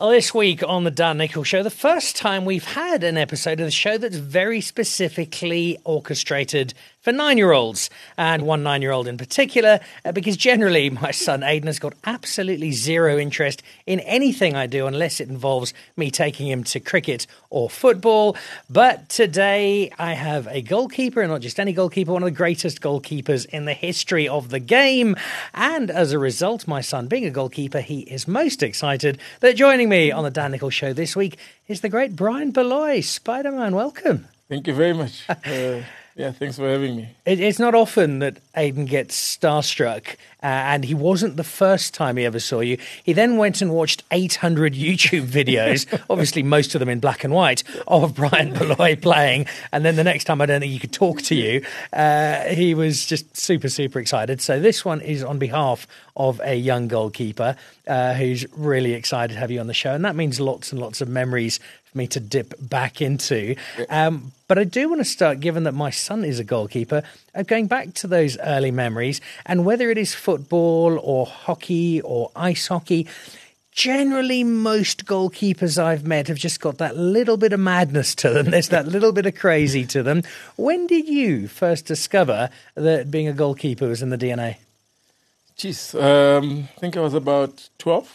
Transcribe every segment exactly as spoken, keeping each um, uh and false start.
This week on the Dan Nicholl Show, the first time we've had an episode of the show that's very specifically orchestrated for nine-year-olds, and one nine-year-old in particular, uh, because generally my son Aiden has got absolutely zero interest in anything I do unless it involves me taking him to cricket or football. But today I have a goalkeeper, and not just any goalkeeper, one of the greatest goalkeepers in the history of the game. And as a result, my son being a goalkeeper, he is most excited that joining me on the Dan Nicholl Show this week is the great Brian Beloy. Spider-Man, welcome. Thank you very much. Uh, yeah, thanks for having me. It, it's not often that Aiden gets starstruck, uh, and he wasn't the first time he ever saw you. He then went and watched eight hundred YouTube videos, obviously most of them in black and white, of Brian Beloy playing. And then the next time, I don't think he could talk to you. Uh, he was just super, super excited. So this one is on behalf of a young goalkeeper uh, who's really excited to have you on the show. And that means lots and lots of memories for me to dip back into. Um, but I do want to start, given that my son is a goalkeeper, of going back to those early memories, and whether it is football or hockey or ice hockey, generally most goalkeepers I've met have just got that little bit of madness to them. There's that little bit of crazy to them. When did you first discover that being a goalkeeper was in the D N A? Jeez, um, I think I was about twelve.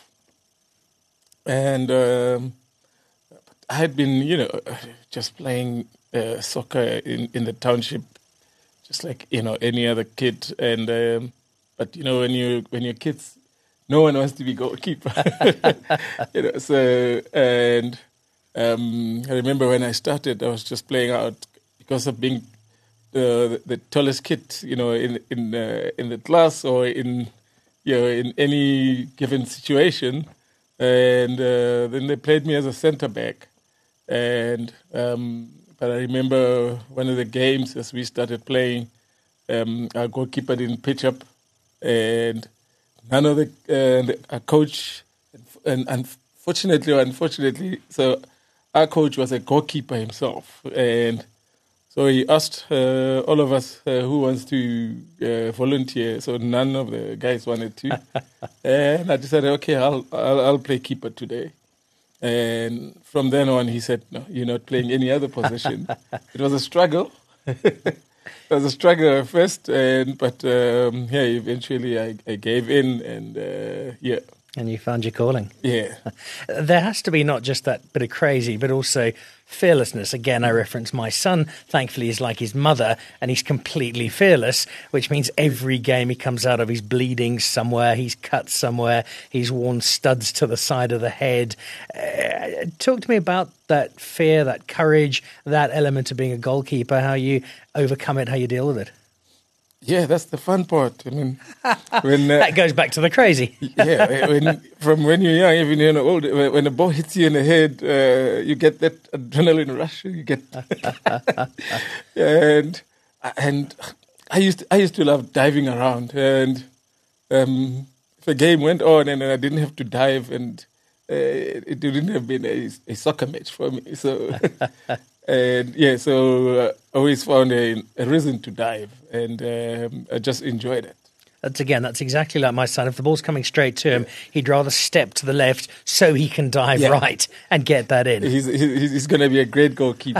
And um, I had been, you know, just playing uh, soccer in, in the township, just like, you know, any other kid. And um, but, you know, when, you, when you're kids, no one wants to be goalkeeper. you know, so, and um, I remember when I started, I was just playing out because of being the the tallest kid, you know, in in uh, in the class or in you know in any given situation, and uh, then they played me as a centre back, and um, but I remember one of the games as we started playing, um, our goalkeeper didn't pitch up, and none of the uh, the our coach, and unfortunately or unfortunately, so our coach was a goalkeeper himself, and so he asked uh, all of us uh, who wants to uh, volunteer. So none of the guys wanted to, and I decided, okay, I'll, I'll I'll play keeper today. And from then on, he said, "No, you're not playing any other position." It was a struggle. It was a struggle at first, and but um, yeah, eventually I, I gave in, and uh, yeah. And you found your calling. Yeah. There has to be not just that bit of crazy, but also fearlessness. Again, I reference my son. Thankfully, he's like his mother, and he's completely fearless, which means every game he comes out of, he's bleeding somewhere, he's cut somewhere, he's worn studs to the side of the head. Uh, talk to me about that fear, that courage, that element of being a goalkeeper, how you overcome it, how you deal with it. Yeah, that's the fun part. I mean, when uh, that goes back to the crazy. yeah, when, from when you're young, even you're old, when a ball hits you in the head, uh, you get that adrenaline rush. You get, and and I used to, I used to love diving around, and um, if a game went on and I didn't have to dive, and uh, it didn't have been a, a soccer match for me, so. And yeah, so uh, I always found a, a reason to dive, and um, I just enjoyed it. That's again, that's exactly like my son. If the ball's coming straight to him, yeah. he'd rather step to the left so he can dive yeah. right and get that in. He's he's, he's going to be a great goalkeeper.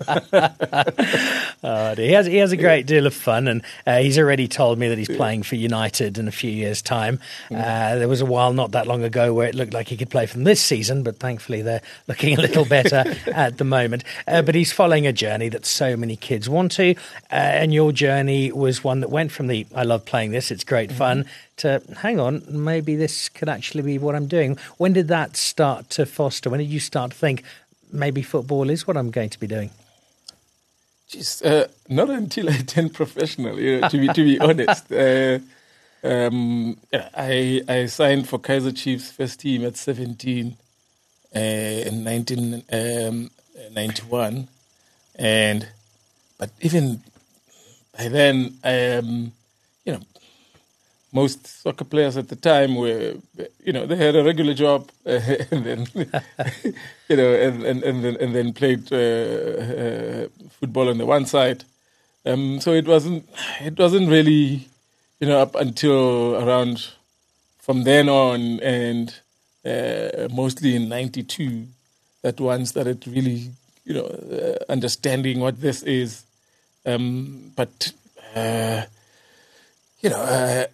oh, he has he has a great deal of fun, and uh, he's already told me that he's playing for United in a few years' time. Mm. Uh, there was a while not that long ago where it looked like he could play from this season, but thankfully they're looking a little better at the moment. Uh, but he's following a journey that so many kids want to, uh, and your journey was one that went from the "I love playing this, it's great fun" to hang on, maybe this could actually be what I'm doing. When did that start to foster? When did you start to think maybe football is what I'm going to be doing? Jeez, uh, not until I turned professional, you know, to be to be honest. Uh, um, I I signed for Kaizer Chiefs first team at seventeen uh, in nineteen ninety-one, and but even by then, um, you know. Most soccer players at the time were, you know, they had a regular job uh, and then, you know, and and and then, and then played uh, uh, football on the one side. Um, so it wasn't, it wasn't really, you know, up until around from then on, and uh, mostly in ninety-two, that one started really, you know, uh, understanding what this is. Um, but, uh, you know, uh,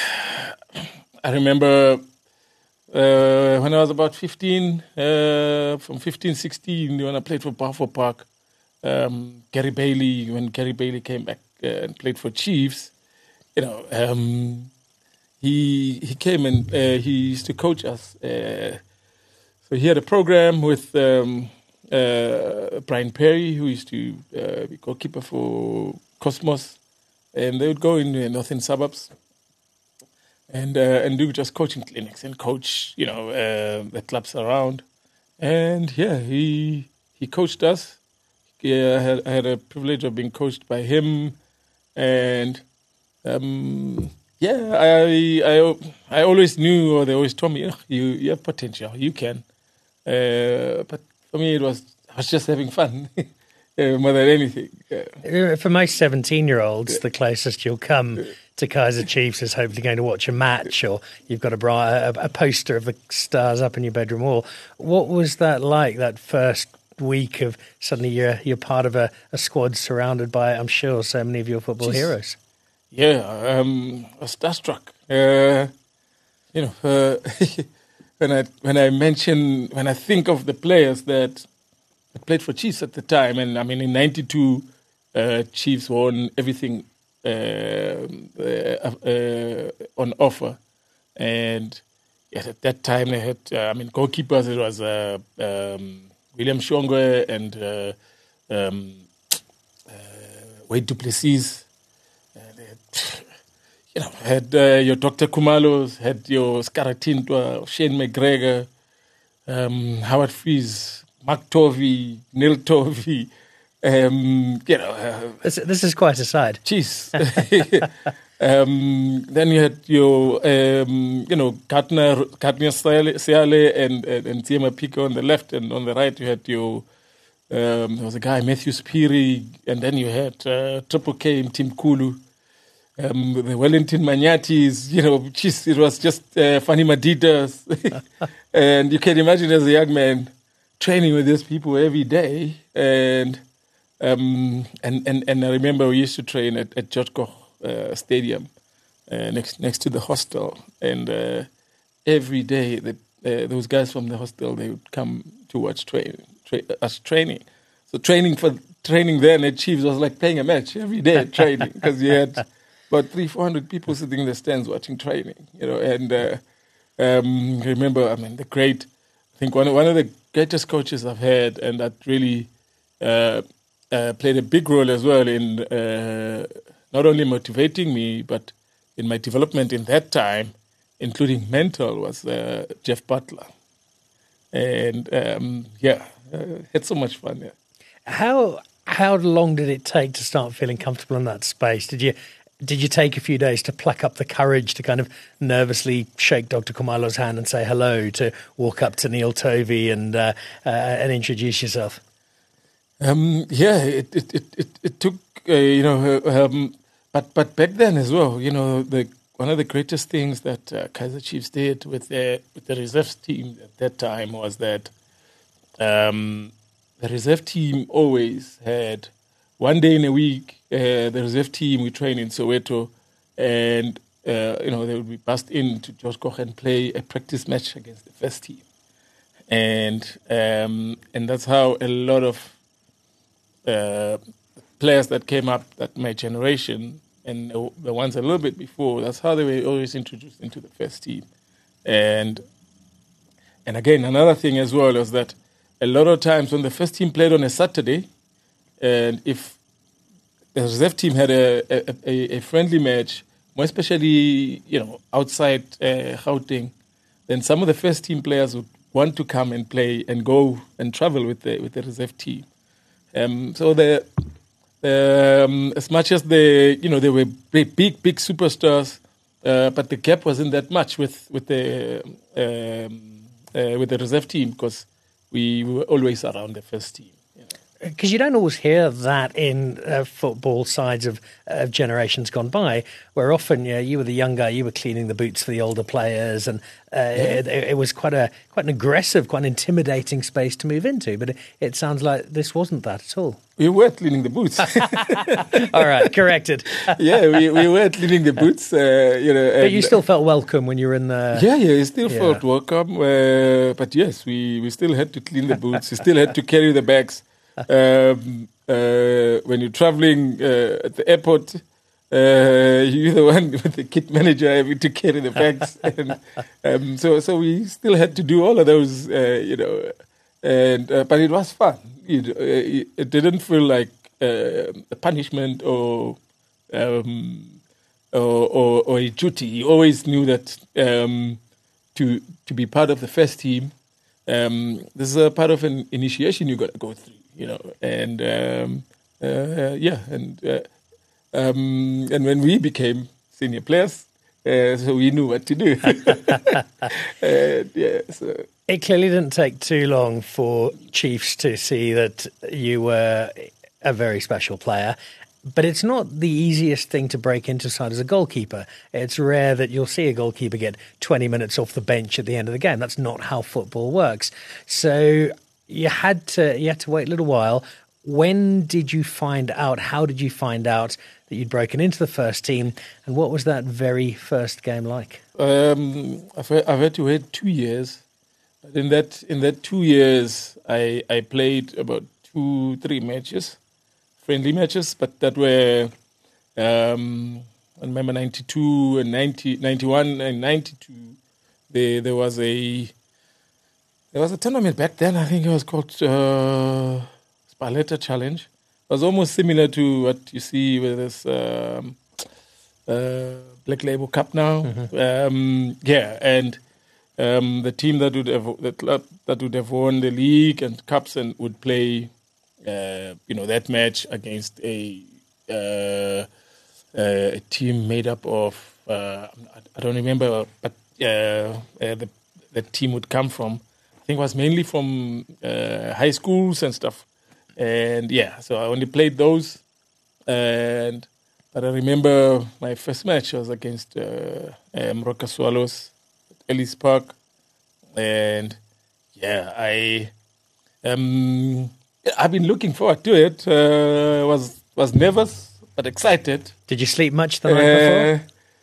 I remember uh, when I was about fifteen, uh, from fifteen, sixteen, when I played for Balfour Park, um, Gary Bailey, when Gary Bailey came back uh, and played for Chiefs, you know, um, he he came and uh, he used to coach us. Uh, so he had a program with um, uh, Brian Perry, who used to uh, be goalkeeper for Cosmos, and they would go in the northern suburbs and uh, and do just coaching clinics and coach, you know, uh, the clubs around. And yeah, he he coached us. Yeah, I had, I had a privilege of being coached by him, and um, yeah, I I I always knew, or they always told me, oh, you you have potential, you can. Uh, but for me, it was I was just having fun uh, more than anything. Yeah. For most seventeen-year-olds, the closest you'll come to Kaiser Chiefs is hopefully going to watch a match, or you've got a, bri- a, a poster of the Stars up in your bedroom wall. What was that like, that first week of suddenly you're you're part of a, a squad surrounded by, I'm sure, so many of your football Jeez. heroes? Yeah, um, I was starstruck. Uh, you know, uh, when I when I mention when I think of the players that played for Chiefs at the time, and I mean in ninety-two, uh, Chiefs won everything uh, uh, uh, on offer, and yeah, at that time they had uh, I mean goalkeepers. It was uh, um, William Shongwe and uh, um, uh, Wade du Plessis. Uh, they had, you know, had uh, your Doctor Kumalos, had your Scaratintwa, Shane McGregor, um, Howard Freeze, Mark Tovey, Neil Tovey. Um, you know, uh, this, this is quite a side. Jeez. um, then you had your, um, you know, Gardner, Gardner Seale and, and, and Tiema Pico on the left, and on the right you had your, um, there was a guy, Matthew Spiri, and then you had uh, Triple K and Tim Kulu. Um, the Wellington Magnatis, you know, geez, it was just uh, funny Madidas. And you can imagine as a young man training with these people every day. And um, and, and, and I remember we used to train at, at George Koch uh, Stadium uh, next next to the hostel. And uh, every day the, uh, those guys from the hostel, they would come to watch train, tra- us training. So training for training then at Chiefs was like playing a match every day at training, because you had about three, four hundred people sitting in the stands watching training, you know. And uh, um, remember, I mean, the great, I think one of, one of the greatest coaches I've had, and that really uh, uh, played a big role as well in uh, not only motivating me, but in my development in that time, including mental, was uh, Jeff Butler. And um, yeah, uh, had so much fun. Yeah. How how long did it take to start feeling comfortable in that space? Did you did you take a few days to pluck up the courage to kind of nervously shake Doctor Kumalo's hand and say hello, to walk up to Neil Tovey and uh, uh, and introduce yourself? Um, yeah, it it it it, it took uh, you know, uh, um, but but back then as well, you know, the one of the greatest things that uh, Kaiser Chiefs did with the with the reserves team at that time was that um, the reserve team always had one day in a week. Uh, the reserve team we train in Soweto, and uh, you know, they would be bussed in to George Koch and play a practice match against the first team, and um, and that's how a lot of uh, players that came up, that my generation, and the ones a little bit before, that's how they were always introduced into the first team. And and again, another thing as well is that a lot of times when the first team played on a Saturday, and if the reserve team had a, a, a friendly match, more especially, you know, outside uh, Gauteng, then some of the first team players would want to come and play and go and travel with the with the reserve team. Um, so the Um, as much as they, you know, they were big, big, big superstars, uh, but the gap wasn't that much with with the um, uh, with the reserve team, because we were always around the first team. You know. because you don't always hear that in uh, football sides of, of generations gone by, where often you know, you were the young guy, you were cleaning the boots for the older players, and uh, yeah. it, it was quite a quite an aggressive, quite an intimidating space to move into. But it, it sounds like this wasn't that at all. We were cleaning the boots. All right, corrected. yeah, we, we were cleaning the boots. Uh, you know, but you still felt welcome when you were in the. Yeah, yeah, you still yeah. felt welcome. Uh, but yes, we, we still had to clean the boots. We still had to carry the bags. Um, uh, when you're traveling uh, at the airport, uh, you're the one with the kit manager having to carry the bags, and um, so so we still had to do all of those, uh, you know. And uh, but it was fun. It, it, it didn't feel like uh, a punishment or, um, or, or or a duty. You always knew that um, to to be part of the first team, um, this is a part of an initiation you got to go through. You know, and um, uh, yeah, and uh, um, and when we became senior players, uh, so we knew what to do. and, yeah, so. It clearly didn't take too long for Chiefs to see that you were a very special player. But it's not the easiest thing to break into side as a goalkeeper. It's rare that you'll see a goalkeeper get twenty minutes off the bench at the end of the game. That's not how football works. So you had to you had to wait a little while. When did you find out? How did you find out that you'd broken into the first team? And what was that very first game like? Um, I've, I've had to wait two years. But in that in that two years, I I played about two three matches, friendly matches. But that were um, I remember ninety-two and ninety, ninety-one and ninety-two. There there was a. There was a tournament back then, I think it was called uh, Spaletta Challenge. It was almost similar to what you see with this um, uh, Black Label Cup now. Mm-hmm. Um, yeah, and um, the team that would have the club that would have won the league and cups and would play, uh, you know, that match against a uh, a team made up of uh, I don't remember, but uh, uh, the the team would come from. I think it was mainly from uh, high schools and stuff. And yeah, so I only played those. And but I remember my first match was against uh, um, Roka Swallows at Ellis Park. And yeah, I um, I've been looking forward to it. Uh, was was nervous but excited. Did you sleep much the night uh,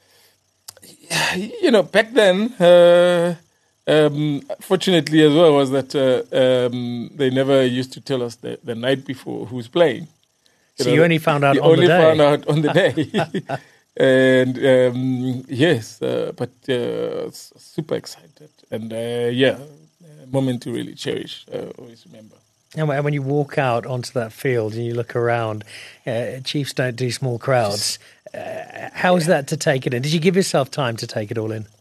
before? You know, back then. Uh, Um, fortunately, as well, was that uh, um, they never used to tell us the, the night before who's playing. You so know, you only found out on the day? You only found out on the day. and um, yes, uh, but uh, super excited. And uh, yeah, a moment to really cherish, uh, always remember. And when you walk out onto that field and you look around, uh, Chiefs don't do small crowds. Uh, how was yeah. that to take it in? Did you give yourself time to take it all in?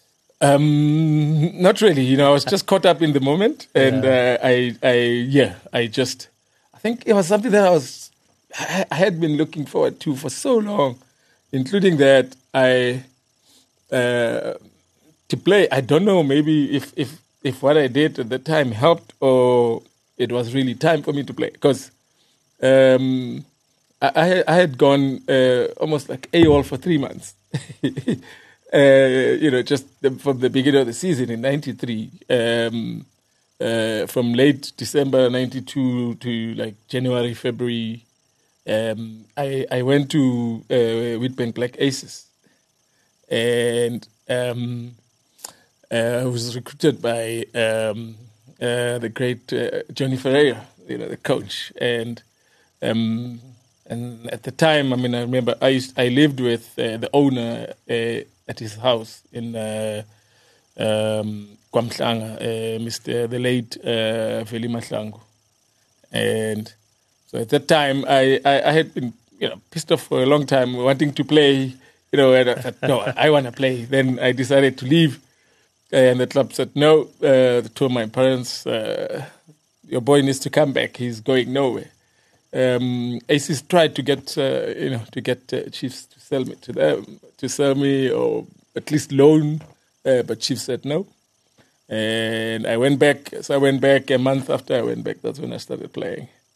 Um, not really. You know, I was just caught up in the moment, and yeah. uh, I, I, yeah, I just, I think it was something that I was, I had been looking forward to for so long, including that I, uh, to play. I don't know, maybe if if if what I did at the time helped, or it was really time for me to play, because um, I, I had gone uh, almost like AWOL for three months. Uh, you know, just the, from the beginning of the season in ninety-three, um, uh, from late December ninety-two to like January, February, um, I, I went to uh, Witbank Black Aces, and um, uh, I was recruited by um, uh, the great uh, Johnny Ferreira, you know, the coach, and um, and at the time, I mean, I remember I used, I lived with uh, the owner. Uh, at his house in uh, um, KwaMhlanga, uh, Mister the late uh, Veli Mahlangu. And so at that time, I, I, I had been you know pissed off for a long time, wanting to play, you know, and I said, no, I want to play. Then I decided to leave. And the club said, no, uh, to my parents, uh, your boy needs to come back. He's going nowhere. Um, Aces tried to get, uh, you know, to get uh, Chiefs to sell me to them, to sell me or at least loan, uh, but Chiefs said no. And I went back. So I went back a month after I went back. That's when I started playing.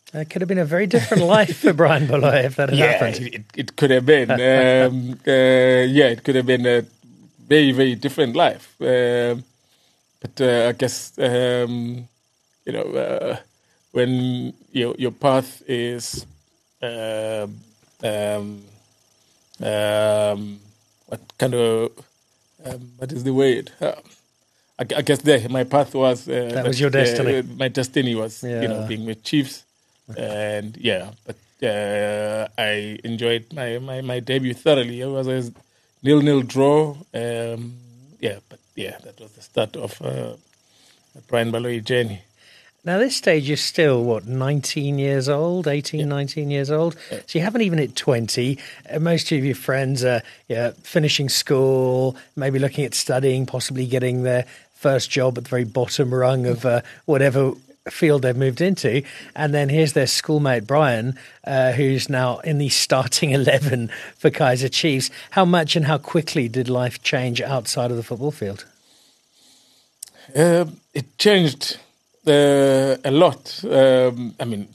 It could have been a very different life for Brian Baloyi if that had yeah, happened. It, it could have been. um, uh, yeah, it could have been a very, very different life. Um but uh, I guess, um, you know, uh, when your your path is, uh, um, um, what kind of, um, what is the word? Uh, I, I guess there, my path was... Uh, that, that was your destiny. Uh, my destiny was, yeah. you know, being with Chiefs. And yeah, but uh, I enjoyed my, my, my debut thoroughly. It was a nil-nil draw. Um, yeah, but yeah, that was the start of uh, the Brian Baloyi journey. Now, this stage you're still, what, nineteen years old, eighteen, yeah. nineteen years old? Yeah. So you haven't even hit twenty. Uh, most of your friends are yeah, finishing school, maybe looking at studying, possibly getting their first job at the very bottom rung of uh, whatever field they've moved into. And then here's their schoolmate, Brian, uh, who's now in the starting eleven for Kaizer Chiefs. How much and how quickly did life change outside of the football field? Uh, it changed... Uh, a lot. Um, I mean,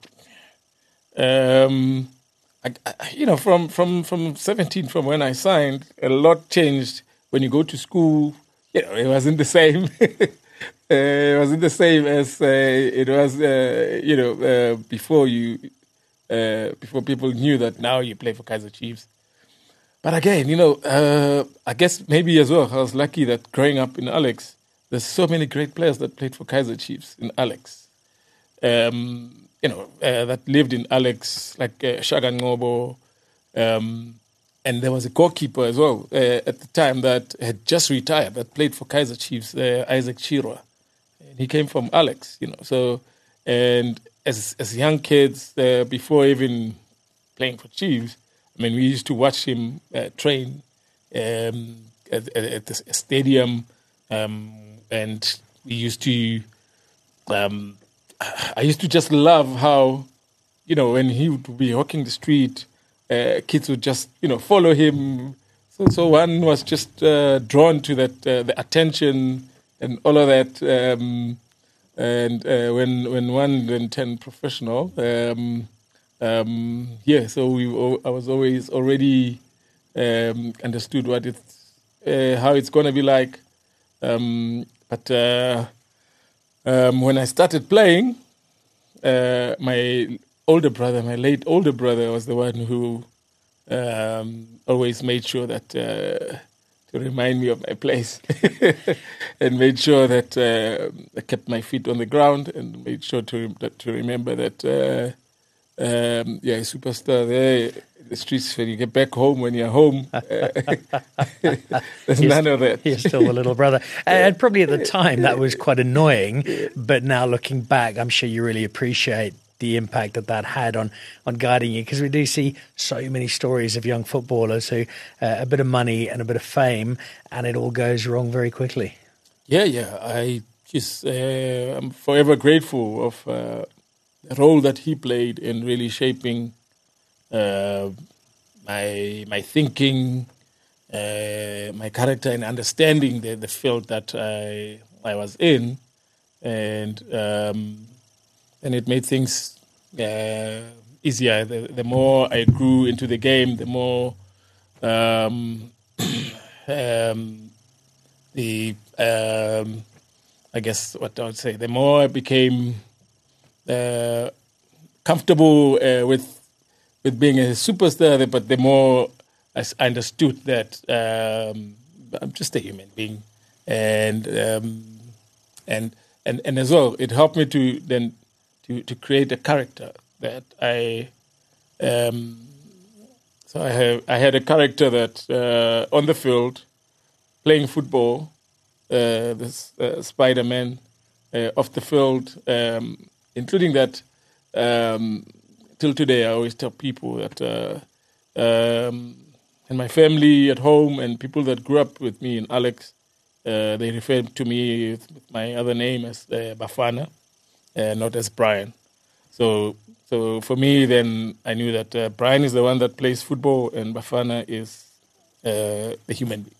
um, I, I, you know, from, from, from seventeen, from when I signed, a lot changed. When you go to school, you know, it wasn't the same. uh, it wasn't the same as uh, it was, uh, you know, uh, before you, uh, before people knew that now you play for Kaizer Chiefs. But again, you know, uh, I guess maybe as well, I was lucky that growing up in Alex, there's so many great players that played for Kaizer Chiefs in Alex. Um, you know, uh, that lived in Alex, like uh, Shagan Ngobo. Um, and there was a goalkeeper as well uh, at the time that had just retired, that played for Kaizer Chiefs, uh, Isaac Chirwa. And he came from Alex, you know. So, and as as young kids, uh, before even playing for Chiefs, I mean, we used to watch him uh, train um, at, at, at the stadium. Um, And we used to, um, I used to just love how, you know, when he would be walking the street, uh, kids would just, you know, follow him. So, so one was just uh, drawn to that, uh, the attention and all of that. Um, and uh, when when one then turned professional, um, um, yeah, so we I was always already um, understood what it's, uh, how it's going to be like. Um, But uh, um, when I started playing, uh, my older brother, my late older brother, was the one who um, always made sure that uh, to remind me of my place and made sure that uh, I kept my feet on the ground and made sure to that, to remember that, uh, um, yeah, superstar there. The streets, when you get back home, when you're home, uh, there's he's, none of that. You're still the little brother. And probably at the time that was quite annoying, but now looking back, I'm sure you really appreciate the impact that that had on, on guiding you, because we do see so many stories of young footballers who, uh, a bit of money and a bit of fame, and it all goes wrong very quickly. Yeah, yeah. I just, uh, I'm forever grateful of uh, the role that he played in really shaping Uh, my my thinking, uh, my character, and understanding the, the field that I I was in, and um, and it made things uh, easier. The, the more I grew into the game, the more um, um, the um, I guess what I would say, the more I became uh, comfortable uh, with. with being a superstar, but the more I understood that um, I'm just a human being, and um, and and and as well, it helped me to then to, to create a character that I. Um, so I have I had a character that uh, on the field, playing football, uh, this uh, Spider-Man, uh, off the field, um, including that. Um, Till today, I always tell people that uh, um, in my family at home and people that grew up with me in Alex, uh, they refer to me with my other name as uh, Bafana, uh, not as Brian. So, so for me, then I knew that uh, Brian is the one that plays football and Bafana is uh, the human being.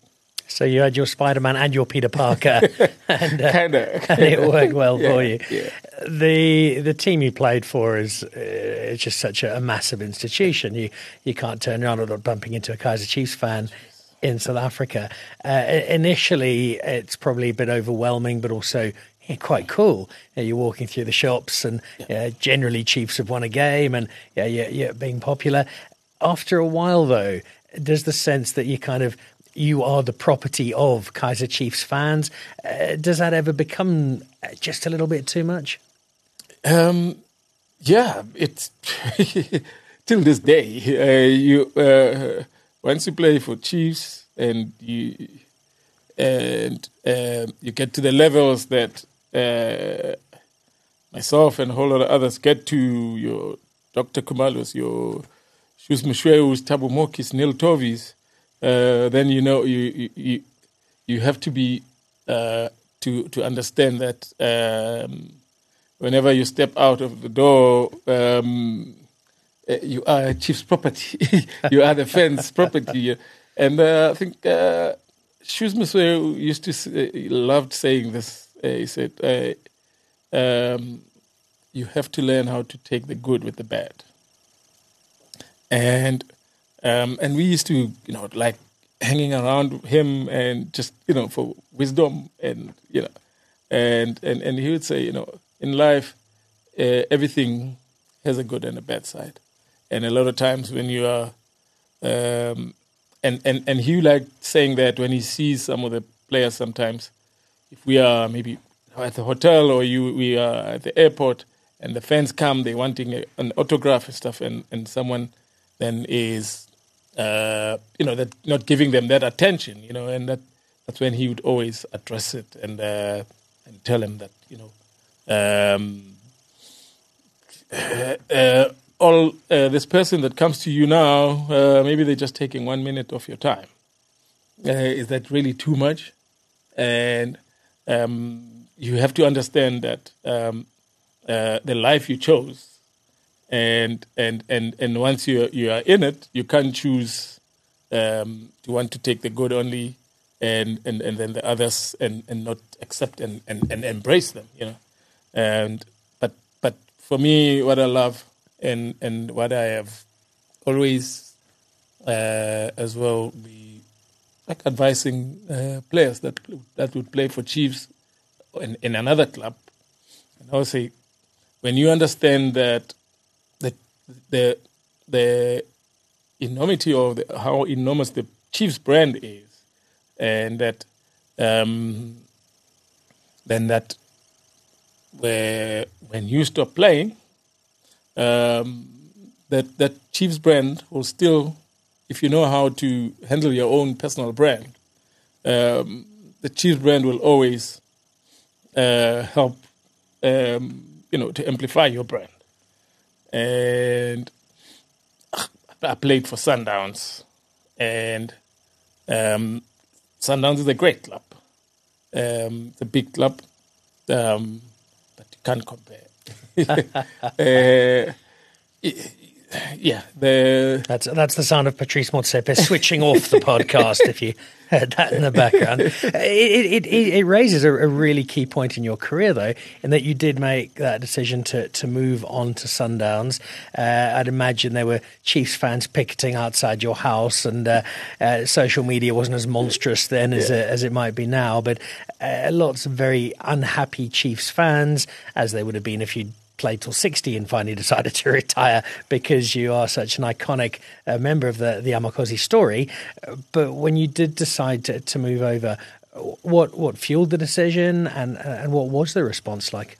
So you had your Spider-Man and your Peter Parker, and, uh, Kinda. and it worked well Yeah, for you. yeah. The the team you played for is uh, it's just such a, a massive institution. You you can't turn around without bumping into a Kaiser Chiefs fan in South Africa. Uh, initially, it's probably a bit overwhelming, but also yeah, quite cool. You know, you're walking through the shops, and yeah. uh, generally Chiefs have won a game, and yeah, yeah, yeah, being popular. After a while, though, does the sense that you kind of you are the property of Kaiser Chiefs fans, uh, does that ever become just a little bit too much? Um, yeah, it's till this day. Uh, you uh, once you play for Chiefs and you and uh, you get to the levels that uh, myself and a whole lot of others get to, your Doctor Kumalos, your Shus Mshweus, Thabo Mokis, Neil Tovis, uh, then you know you you you have to be uh, to to understand that. Um, Whenever you step out of the door, um, you are Chief's property. You are the fans' property. And uh, I think uh, Shus Mshweus used to say, he loved saying this. Uh, he said, uh, um, "You have to learn how to take the good with the bad." And um, and we used to, you know, like hanging around him and just, you know, for wisdom and you know, and and and he would say, you know. In life, uh, everything has a good and a bad side. And a lot of times when you are, um, and, and, and he liked saying that when he sees some of the players sometimes, if we are maybe at the hotel or you we are at the airport and the fans come, they're wanting a, an autograph and stuff, and, and someone then is, uh, you know, that not giving them that attention, you know, and that that's when he would always address it and uh, and tell him that, you know, Um, uh, uh, all uh, this person that comes to you now, uh, maybe they're just taking one minute of your time. Uh, is that really too much? And um, you have to understand that um, uh, the life you chose, and and and and once you you are in it, you can't choose um, to want to take the good only, and and, and then the others, and, and not accept and, and, and embrace them. You know. And but but for me, what I love and and what I have always uh, as well be like advising uh, players that that would play for Chiefs in, in another club. And I would say, when you understand that the the the enormity of the, how enormous the Chiefs brand is, and that um, then that. Where when you stop playing, um, that that Chiefs brand will still, if you know how to handle your own personal brand, um, the Chiefs brand will always uh, help, um, you know, to amplify your brand. And I played for Sundowns, and um, Sundowns is a great club. Um, it's a big club. Um, Can't compare. uh, yeah, the that's that's the sound of Patrice Motsepe switching off the podcast. If you heard that in the background, it it, it, it raises a, a really key point in your career, though, in that you did make that decision to to move on to Sundowns. Uh, I'd imagine there were Chiefs fans picketing outside your house, and uh, uh, social media wasn't as monstrous then as yeah. uh, as it might be now. But uh, lots of very unhappy Chiefs fans, as they would have been if you played till sixty and finally decided to retire, because you are such an iconic uh, member of the, the Amakosi story. But when you did decide to, to move over, what what fueled the decision, and and what was the response like?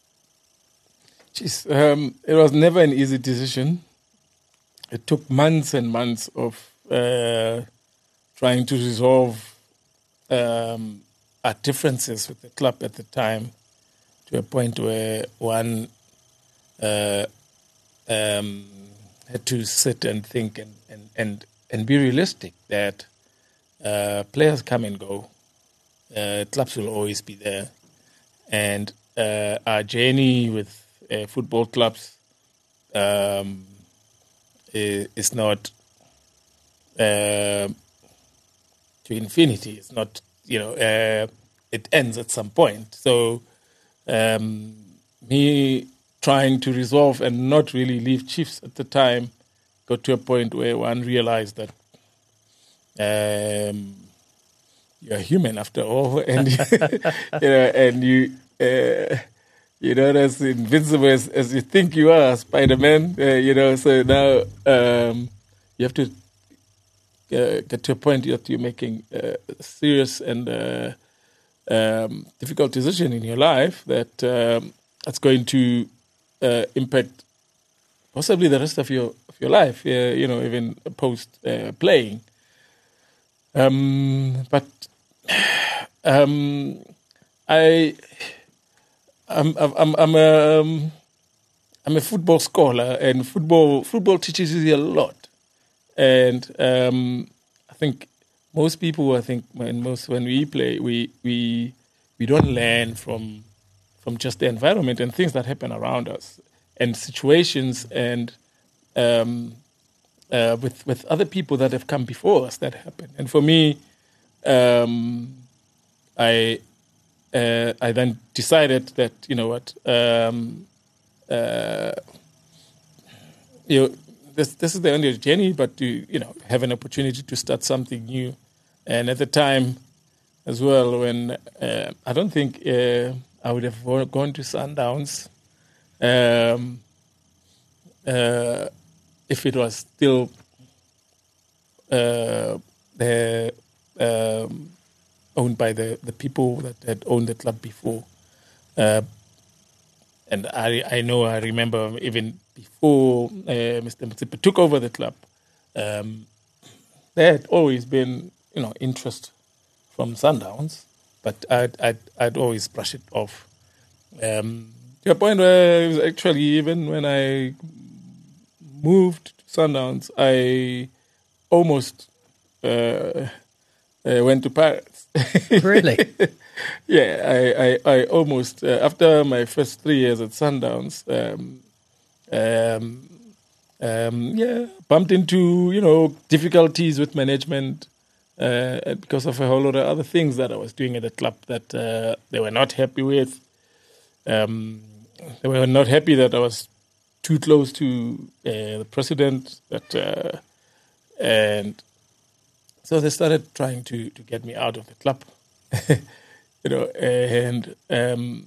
Jeez, um, it was never an easy decision. It took months and months of uh, trying to resolve um, our differences with the club at the time, to a point where one uh, um, had to sit and think and, and, and, and be realistic that uh, players come and go. Uh, clubs will always be there. And uh, our journey with uh, football clubs um, is, is not... Uh, to infinity. It's not, you know, uh, it ends at some point. So um, me trying to resolve and not really leave Chiefs at the time got to a point where one realized that um, you're human after all, and you know, and you uh, you know, as invincible as, as you think you are, Spider-Man. Uh, you know, so now um, you have to uh, get to a point that you're making a serious and uh, um, difficult decision in your life that um, that's going to uh, impact possibly the rest of your of your life. Uh, you know, even post uh, playing. Um, but um, I, I'm, I'm, I'm a, um, I'm a football scholar, and football, football teaches you a lot. And um, I think most people, I think, when most when we play, we we we don't learn from from just the environment and things that happen around us, and situations, and um, uh, with with other people that have come before us that happen. And for me, um, I uh, I then decided that, you know what, um, uh, you know, this this is the end of the journey, but to, you know, have an opportunity to start something new. And at the time as well, when uh, I don't think uh, I would have gone to Sundowns um, uh, if it was still uh, the, um, owned by the, the people that had owned the club before. Uh, and I I know I remember even before uh, Mister Motsepe took over the club, um, there had always been, you know, interest from Sundowns, but I'd, I'd, I'd always brush it off. Um, to a point where it was actually, even when I moved to Sundowns, I almost uh, uh, went to Pirates. Really? Yeah, I, I, I almost, uh, after my first three years at Sundowns, um, um, um, yeah, bumped into, you know, difficulties with management uh, because of a whole lot of other things that I was doing at the club that uh, they were not happy with. Um, they were not happy that I was too close to uh, the president, that, uh, and so they started trying to, to get me out of the club. You know, and um,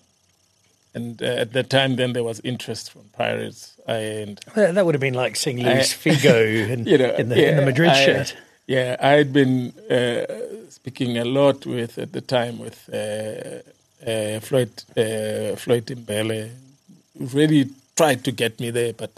and uh, at that time, then there was interest from Pirates, and that would have been like seeing Luis Figo in, you know, in, the, yeah, in the Madrid I, shirt. Yeah, I had been uh, speaking a lot with at the time with uh, uh, Floyd uh, Floyd Mbele, who really tried to get me there, but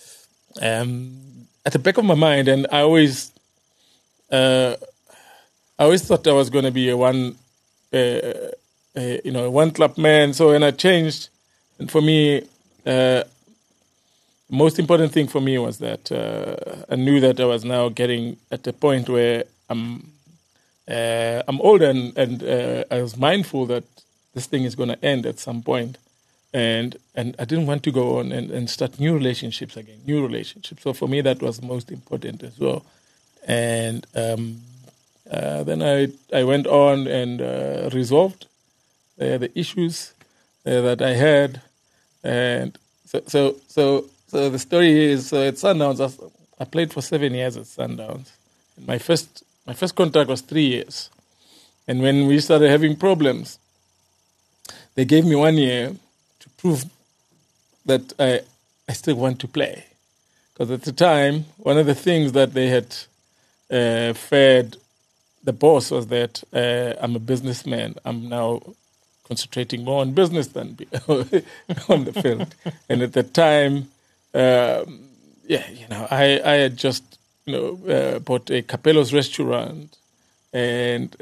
um, at the back of my mind, and I always, uh, I always thought I was going to be a one. Uh, uh, you know, one club man. So when I changed, and for me, uh, the most important thing for me was that uh, I knew that I was now getting at the point where I'm, uh, I'm older, and, and uh, I was mindful that this thing is going to end at some point, and and I didn't want to go on and, and start new relationships again, new relationships. So for me, that was most important as well, and. Um, Uh, then I I went on and uh, resolved uh, the issues uh, that I had, and so so so so the story is uh, at Sundowns. I played for seven years at Sundowns. My first my first contract was three years, and when we started having problems, they gave me one year to prove that I I still want to play, because at the time one of the things that they had uh, fed the boss was that uh, I'm a businessman. I'm now concentrating more on business than on the field. And at the time, um, yeah, you know, I, I had just, you know, uh, bought a Capello's restaurant, and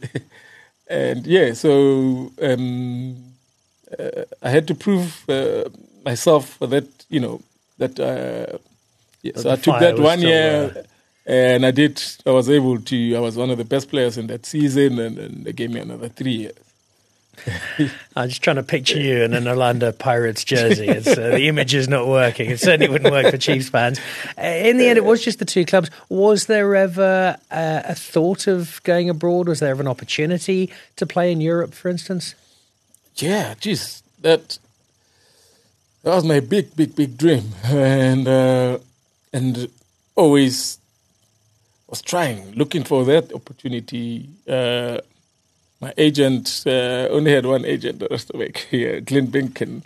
and yeah, so um, uh, I had to prove uh, myself that, you know, that. Uh, yeah, so I took that one year. Uh, And I did, I was able to, I was one of the best players in that season, and, and they gave me another three years. I'm just trying to picture you in an Orlando Pirates jersey. It's, uh, the image is not working. It certainly wouldn't work for Chiefs fans. Uh, in the end, it was just the two clubs. Was there ever uh, a thought of going abroad? Was there ever an opportunity to play in Europe, for instance? Yeah, geez, that that was my big, big, big dream, and uh, and always was trying, looking for that opportunity. Uh, My agent uh, only had one agent, the rest of it, yeah, Glenn Binkin.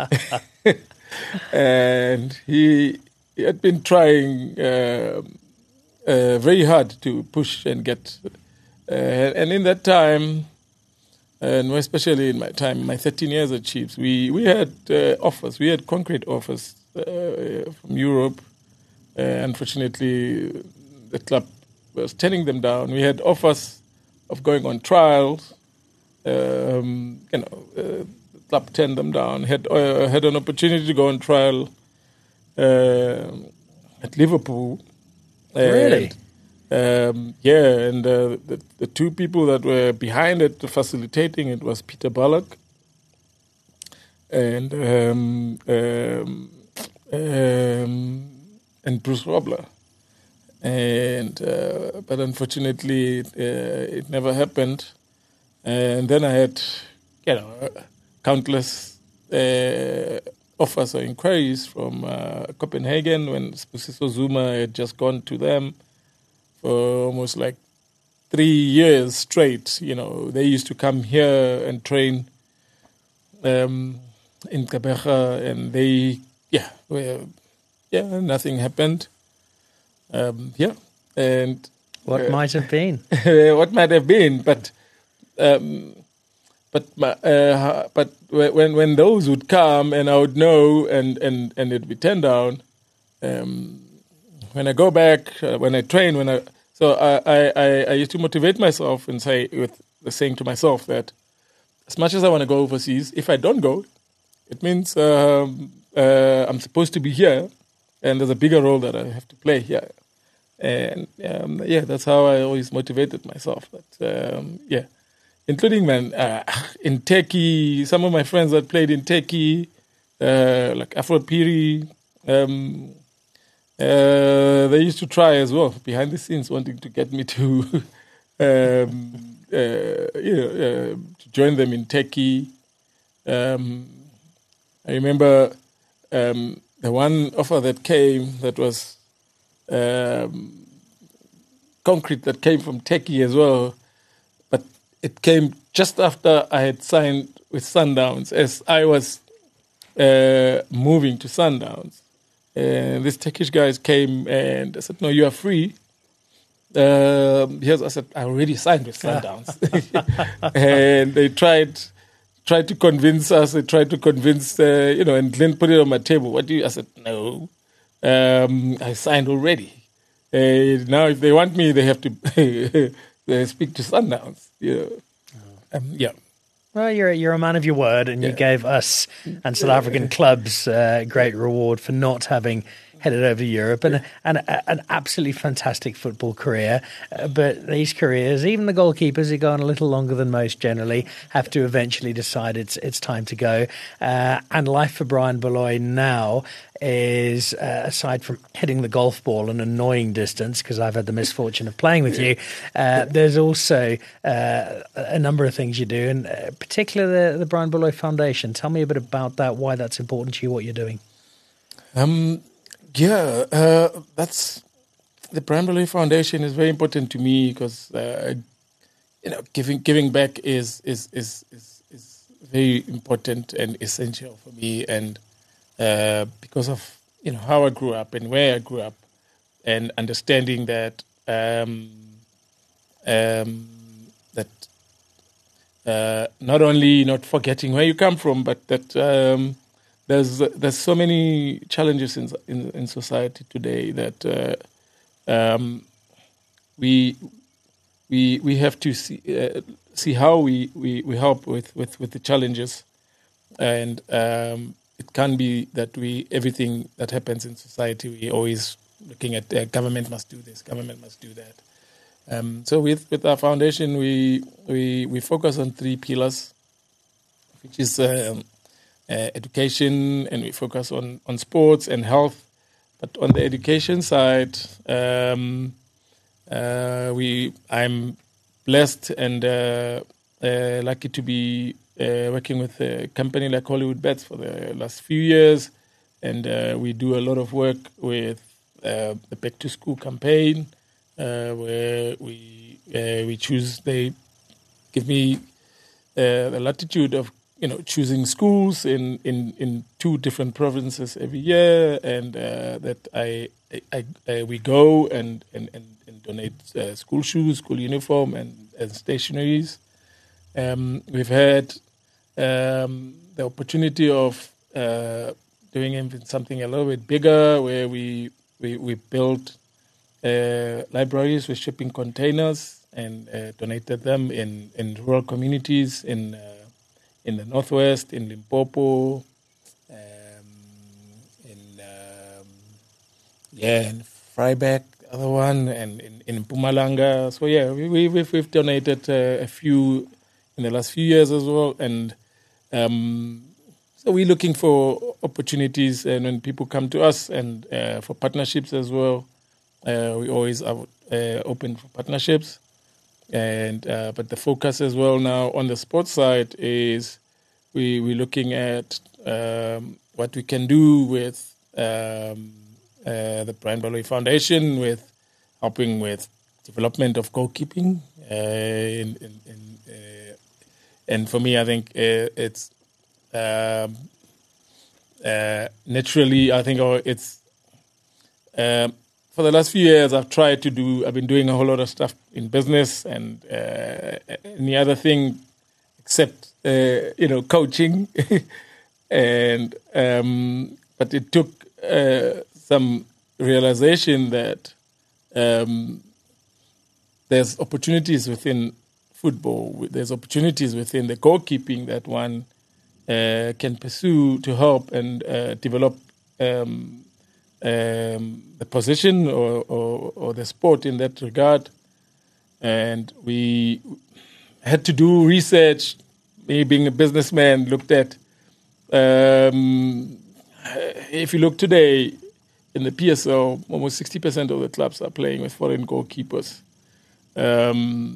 And he, he had been trying uh, uh, very hard to push and get. Uh, and in that time, and more especially in my time, my thirteen years at Chiefs, we, we had uh, offers. We had concrete offers uh, from Europe. Uh, unfortunately, the club was turning them down. We had offers of going on trials, um, you know, uh, the club turned them down. Had uh, had an opportunity to go on trial uh, at Liverpool. Really? And, um, yeah, and uh, the, the two people that were behind it, facilitating it, was Peter Bullock and um, um, um, and Bruce Robler. And uh, but unfortunately, uh, it never happened. And then I had, you know, countless uh, offers or inquiries from uh, Copenhagen when Spusiso Zuma had just gone to them for almost like three years straight. You know, they used to come here and train um, in Gqeberha, and they, yeah, were, yeah, nothing happened. Um, yeah, and what uh, might have been? what might have been, but um, but uh, but when when those would come and I would know, and and and it'd be turned down. Um, when I go back, uh, when I train, when I so I, I I used to motivate myself and say with saying to myself that as much as I want to go overseas, if I don't go, it means um, uh, I'm supposed to be here, and there's a bigger role that I have to play here. And um, yeah, that's how I always motivated myself. But um, yeah, including man uh, in Turkey, some of my friends that played in Turkey, uh, like Afro Piri, um, uh, they used to try as well behind the scenes, wanting to get me to, um, uh, you know, uh, to join them in Turkey. Um, I remember um, the one offer that came that was. Um, concrete that came from Turkey as well, but it came just after I had signed with Sundowns, as I was uh, moving to Sundowns. And these Turkish guys came and I said, "No, you are free." Um, yes, I said, "I already signed with Sundowns," and they tried tried to convince us. They tried to convince, uh, you know, and Glenn put it on my table. What do you? I said, "No." Um, I signed already. Uh, now, if they want me, they have to they speak to Sundowns. Yeah, um, yeah. Well, you're you're a man of your word, and yeah. you gave us and South African clubs a uh, great reward for not having headed over to Europe, and, and uh, an absolutely fantastic football career. Uh, but these careers, even the goalkeepers who go on a little longer than most generally, have to eventually decide it's it's time to go. Uh, and life for Brian Baloyi now is, uh, aside from hitting the golf ball an annoying distance, because I've had the misfortune of playing with you, uh, there's also uh, a number of things you do, and uh, particularly the, the Brian Baloyi Foundation. Tell me a bit about that, why that's important to you, what you're doing. Um. Yeah, uh, that's the Brian Baloyi Foundation is very important to me because uh, you know giving giving back is is, is is is very important and essential for me, and uh, because of you know how I grew up and where I grew up, and understanding that um, um, that uh, not only not forgetting where you come from, but that. Um, There's there's so many challenges in in, in society today that uh, um, we we we have to see uh, see how we, we, we help with, with, with the challenges, and um, it can be that we everything that happens in society we always looking at uh, government must do this, government must do that. Um, so with, with our foundation we we we focus on three pillars. which is um, uh, education, and we focus on, on sports and health. But on the education side, um, uh, we I'm blessed and uh, uh, lucky to be uh, working with a company like Hollywood Bets for the last few years, and uh, we do a lot of work with uh, the Back to School campaign, uh, where we uh, we choose. They give me uh, the latitude of you know choosing schools in, in, in two different provinces every year, and uh, that I, I, I we go and and, and, and donate uh, school shoes, school uniform, and, and stationaries. Um, we've had um, the opportunity of uh, doing even something a little bit bigger, where we we, we built uh, libraries with shipping containers and uh, donated them in, in rural communities in uh, in the Northwest, in Limpopo, um, in um, yeah, in Vryburg, the other one, and in, in Mpumalanga. So yeah, we, we we've, we've donated uh, a few in the last few years as well, and um, so we're looking for opportunities, and when people come to us, and uh, for partnerships as well. Uh, we always are uh, open for partnerships. And uh, but the focus as well now on the sports side is we we're looking at um, what we can do with um, uh, the Brian Baloyi Foundation, with helping with development of goalkeeping. Uh, in, in, in, uh, and for me, I think uh, it's um, uh, naturally. I think oh, it's. Um, For the last few years, I've tried to do, I've been doing a whole lot of stuff in business and uh, any other thing except, uh, you know, coaching. and um, But it took uh, some realization that um, there's opportunities within football, there's opportunities within the goalkeeping that one uh, can pursue to help and uh, develop um Um, the position or, or, or the sport in that regard. And we had to do research. Me being a businessman, looked at, um, if you look today in the P S L, almost sixty percent of the clubs are playing with foreign goalkeepers. Um,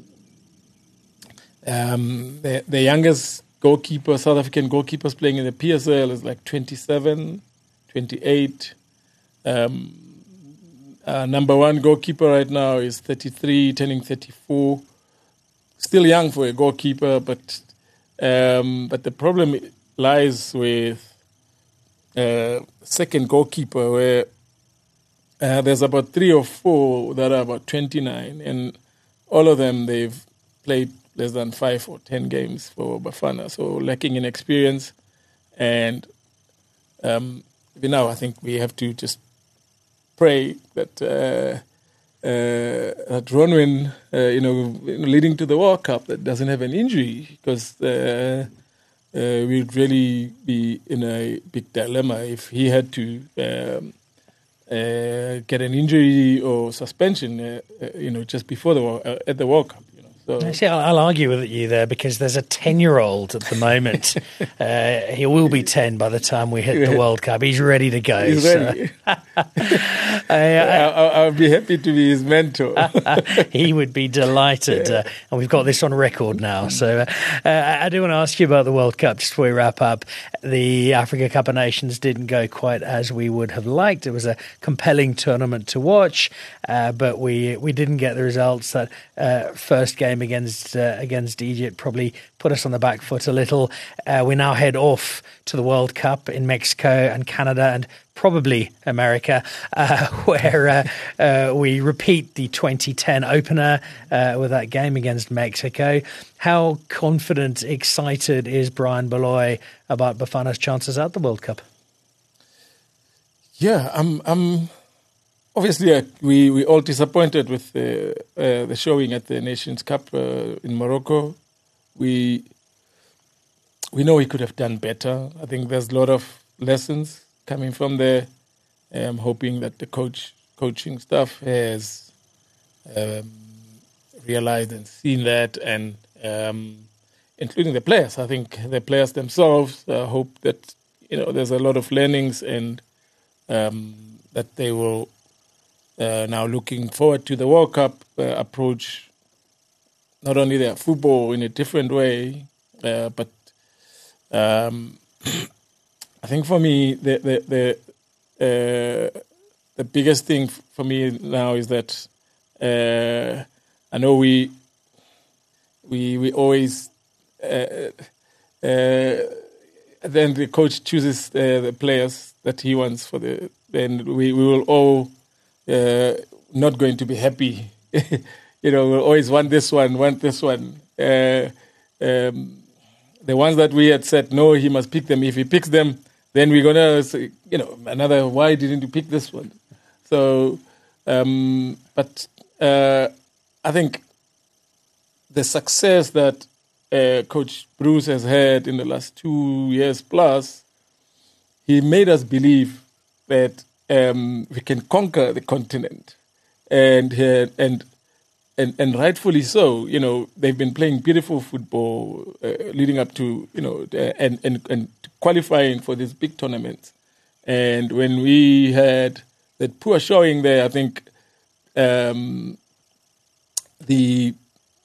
um, the, the youngest goalkeeper, South African goalkeepers playing in the P S L is like twenty-seven, twenty-eight. Um, uh, number one goalkeeper right now is thirty-three, turning thirty-four. Still young for a goalkeeper, but um, but the problem lies with uh, second goalkeeper, where uh, there's about three or four that are about twenty-nine, and all of them they've played less than five or ten games for Bafana, so lacking in experience. And um, now I think we have to just pray that uh, uh, that Ronwen, uh, you know, leading to the World Cup, that doesn't have an injury, because uh, uh, we'd really be in a big dilemma if he had to um, uh, get an injury or suspension, uh, uh, you know, just before the uh, at the World Cup. So. Actually, I'll, I'll argue with you there, because there's a ten-year-old at the moment. uh, he will be ten by the time we hit the World Cup. He's ready to go. He's so. ready. I, I, I'll be happy to be his mentor. He would be delighted. Uh, and we've got this on record now. So uh, I do want to ask you about the World Cup just before we wrap up. The Africa Cup of Nations didn't go quite as we would have liked. It was a compelling tournament to watch, uh, but we, we didn't get the results. That uh, first game against uh, against Egypt probably put us on the back foot a little. Uh, we now head off to the World Cup in Mexico and Canada and probably America, uh, where uh, uh, we repeat the twenty ten opener uh, with that game against Mexico. How confident, excited is Brian Baloyi about Bafana's chances at the World Cup? Yeah, I'm... I'm... Obviously, uh, we we all disappointed with the uh, the showing at the Nations Cup uh, in Morocco. We we know we could have done better. I think there's a lot of lessons coming from there. I'm hoping that the coach coaching staff has um, realized and seen that, and um, including the players. I think the players themselves uh, hope that, you know, there's a lot of learnings and um, that they will uh, now looking forward to the World Cup uh, approach not only their football in a different way, uh, but um, I think for me the the the, uh, the biggest thing for me now is that uh, I know we we we always uh, uh, then the coach chooses uh, the players that he wants for the. Then we, we will all uh, not going to be happy. You know, we'll always want this one, want this one. Uh, um, the ones that we had said, no, he must pick them. If he picks them, then we're going to say, you know, another, why didn't you pick this one? So, um, but uh, I think the success that uh, Coach Bruce has had in the last two years plus, he made us believe that um, we can conquer the continent, and uh, and and and rightfully so. You know, they've been playing beautiful football uh, leading up to, you know, uh, and and and qualifying for these big tournaments. And when we had that poor showing there, I think um, the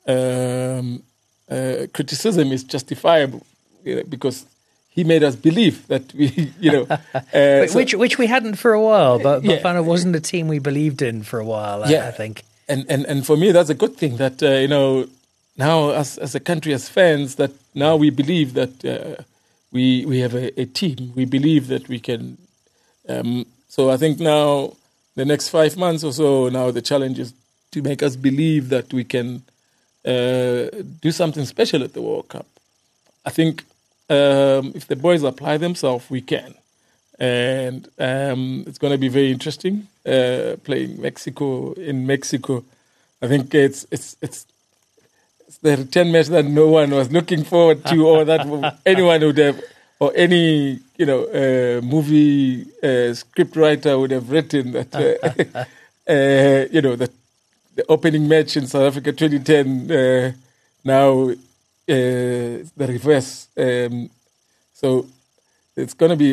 um, uh, criticism is justifiable, you know, because he made us believe that we, you know, uh, which so, which we hadn't for a while, but yeah. Bafana wasn't a team we believed in for a while. Yeah. I, I think, and, and and for me that's a good thing that uh, you know, now as as a country, as fans, that now we believe that uh, we we have a, a team. We believe that we can. Um, so I think now the next five months or so, now the challenge is to make us believe that we can uh, do something special at the World Cup. I think. Um, if the boys apply themselves, we can. And um, it's going to be very interesting uh, playing Mexico in Mexico. I think it's it's it's, it's the return match that no one was looking forward to, or that anyone would have, or any you know uh, movie uh, script writer would have written that uh, uh, you know that the opening match in South Africa twenty ten uh, now. Uh, the reverse. Um, so it's going to be,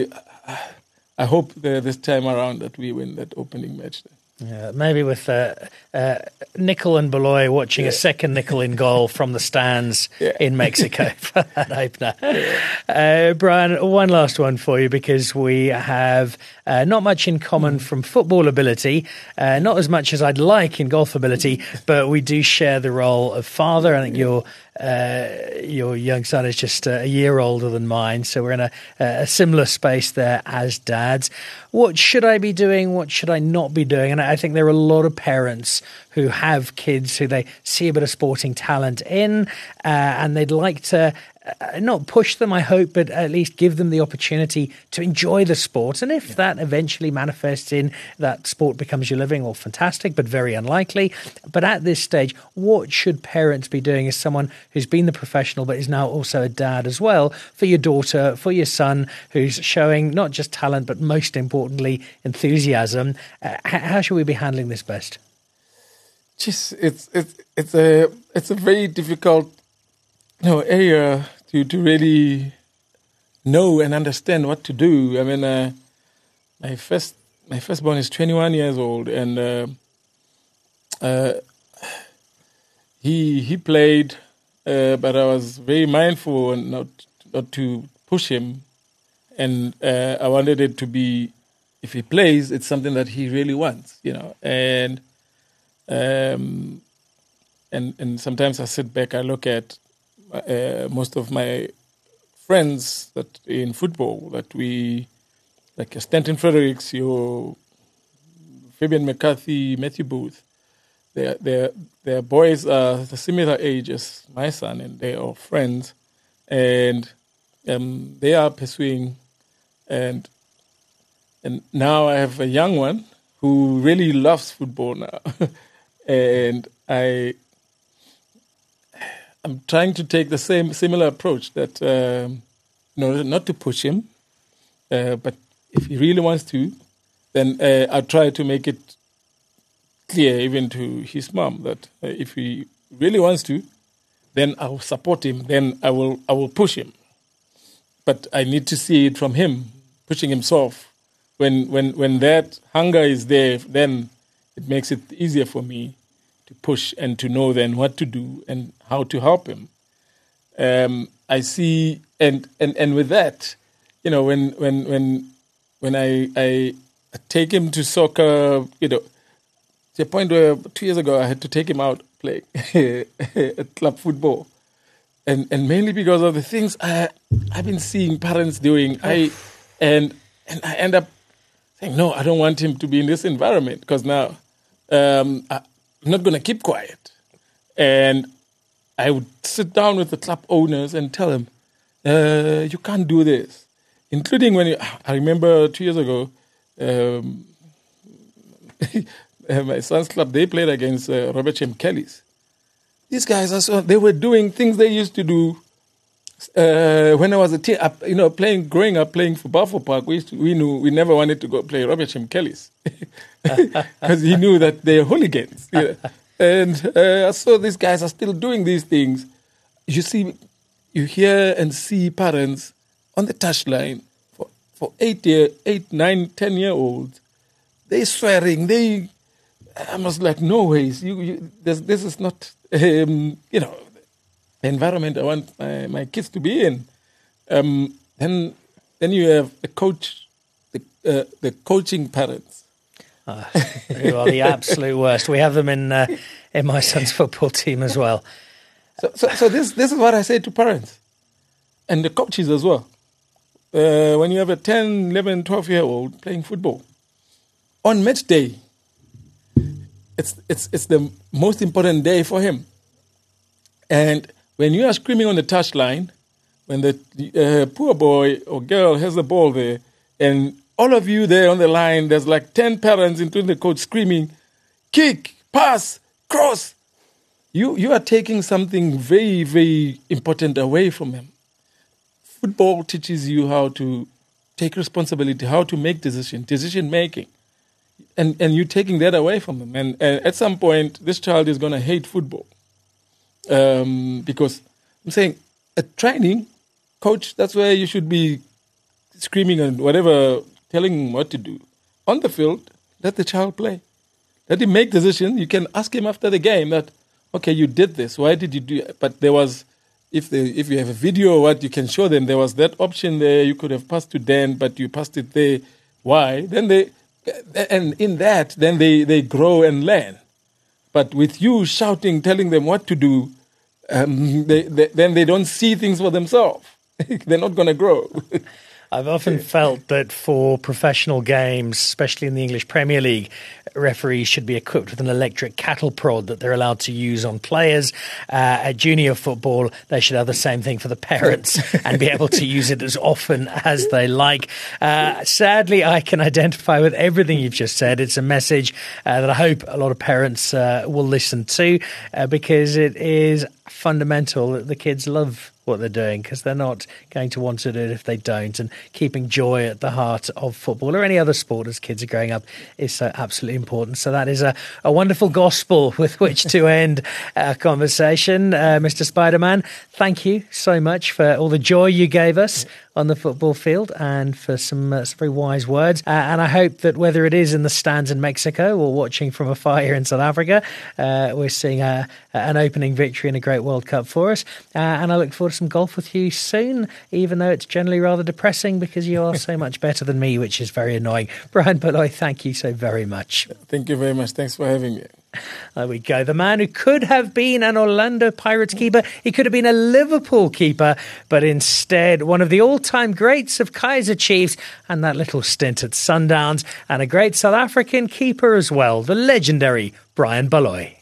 I hope the, this time around that we win that opening match. Yeah, maybe with uh, uh, Nicol and Beloy watching yeah. a second Nicol in goal from the stands yeah. in Mexico for that opener. Yeah. Uh, Brian, one last one for you, because we have uh, not much in common mm. from football ability, uh, not as much as I'd like in golf ability, but we do share the role of father. I think yeah. you're Uh, your young son is just uh, a year older than mine, so we're in a, a similar space there as dads. What should I be doing? What should I not be doing? And I think there are a lot of parents who have kids who they see a bit of sporting talent in, uh, and they'd like to uh, not push them, I hope, but at least give them the opportunity to enjoy the sport. And if yeah. that eventually manifests in that sport becomes your living, well, fantastic, but very unlikely. But at this stage, what should parents be doing as someone who's been the professional but is now also a dad as well, for your daughter, for your son, who's showing not just talent but most importantly enthusiasm? Uh, how should we be handling this best? Just it's it's it's a it's a very difficult you know area to to really know and understand what to do. I mean, uh, my first my firstborn is twenty-one years old, and uh, uh, he he played. Uh, but I was very mindful and not not to push him, and uh, I wanted it to be, if he plays, it's something that he really wants, you know. And um, and and sometimes I sit back, I look at uh, most of my friends that in football that we, like Stanton Fredericks, your Fabian McCarthy, Matthew Booth. Their, their, their boys are the similar age as my son, and they are friends, and um, they are pursuing, and and now I have a young one who really loves football now, and I I'm trying to take the same similar approach that um, no, not to push him, uh, but if he really wants to, then uh, I try to make it clear even to his mom that uh, if he really wants to, then I'll support him, then I will I will push him. But I need to see it from him, pushing himself. When when when that hunger is there, then it makes it easier for me to push and to know then what to do and how to help him. Um, I see, and, and, and with that, you know, when when when when I I take him to soccer, you know, to a point where two years ago I had to take him out play at club football, and and mainly because of the things I I've been seeing parents doing. I and and I end up saying, no, I don't want him to be in this environment because now um, I, I'm not going to keep quiet. And I would sit down with the club owners and tell them, uh, you can't do this. Including when, you, I remember two years ago, um, my son's club, they played against uh, Robert Shem Kelly's. These guys, are so, they were doing things they used to do uh, when I was a teen, you know, playing, growing up, playing for Buffalo Park. We used to, we knew we never wanted to go play Robert Shem Kelly's because he knew that they're hooligans. You know? And uh, so these guys are still doing these things. You see, you hear and see parents on the touchline for, for eight year, eight, nine, ten year olds. They swearing. They, I was like, no ways. You, you this, this is not, um, you know, the environment I want my, my kids to be in. Um, then, then you have the coach, the uh, the coaching parents. Uh, you are the absolute worst. We have them in uh, in my son's football team as well. So, so, so this this is what I say to parents and the coaches as well. Uh, when you have a ten, eleven, twelve-year-old playing football, on match day, it's it's it's the most important day for him. And when you are screaming on the touchline, when the uh, poor boy or girl has the ball there, and all of you there on the line, there's like ten parents, including the coach, screaming, kick, pass, cross. You you are taking something very, very important away from them. Football teaches you how to take responsibility, how to make decision, decision making. And and you're taking that away from them. And, and at some point, this child is going to hate football. Um, because I'm saying, at training, coach, that's where you should be screaming and whatever, telling him what to do. On the field, let the child play. Let him make decisions. You can ask him after the game that, okay, you did this. Why did you do it? But there was, if the if you have a video or what, you can show them there was that option there. You could have passed to Dan, but you passed it there. Why? Then they, and in that, then they, they grow and learn. But with you shouting, telling them what to do, um, they, they, then they don't see things for themselves. They're not going to grow. I've often felt that for professional games, especially in the English Premier League, referees should be equipped with an electric cattle prod that they're allowed to use on players. Uh, at junior football, they should have the same thing for the parents and be able to use it as often as they like. Uh, sadly, I can identify with everything you've just said. It's a message uh, that I hope a lot of parents uh, will listen to uh, because it is fundamental that the kids love what they're doing, because they're not going to want to do it if they don't. And keeping joy at the heart of football or any other sport as kids are growing up is so absolutely important. So that is a, a wonderful gospel with which to end our conversation. Uh, Mister Spider-Man, thank you so much for all the joy you gave us on the football field and for some, uh, some very wise words. Uh, and I hope that whether it is in the stands in Mexico or watching from afar here in South Africa, uh, we're seeing a, an opening victory in a great World Cup for us. Uh, and I look forward to some golf with you soon, even though it's generally rather depressing because you are so much better than me, which is very annoying. Brian Baloyi, thank you so very much. Thank you very much. Thanks for having me. There we go. The man who could have been an Orlando Pirates keeper. He could have been a Liverpool keeper, but instead one of the all-time greats of Kaizer Chiefs and that little stint at Sundowns, and a great South African keeper as well, the legendary Brian Baloyi.